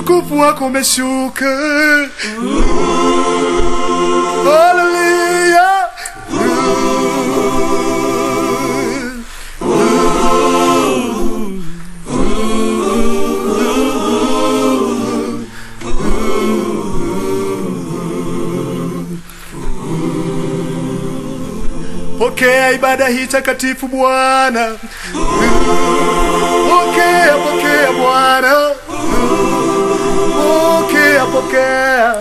utukufu wako umeshuka. Hallelujah. Pokea ibada hii takatifu Bwana. Pokea, pokea Bwana. Pokea, pokea.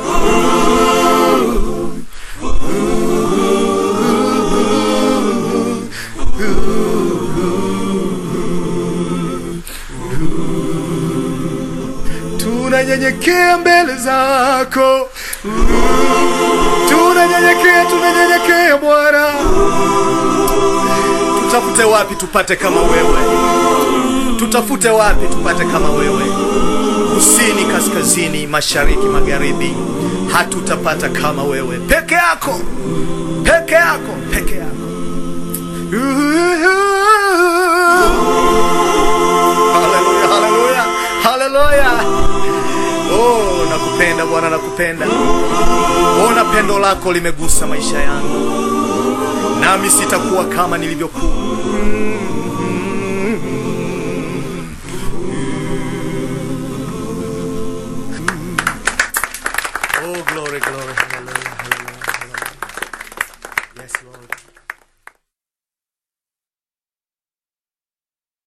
Tunanyenyekea mbele zako. Tunanyenyekea Bwana. Tutafute wapi tupate kama wewe? Tutafute wapi tupate kama wewe? Kusini, kaskazini, mashariki, magharibi, hatutapata kama wewe. Peke yako. Peke yako, peke yako. Hallelujah, hallelujah, hallelujah. Oh, nakupenda Bwana, nakupenda. Ona pendo lako limegusa maisha yangu. Nami sitakuwa kama nilivyokuwa.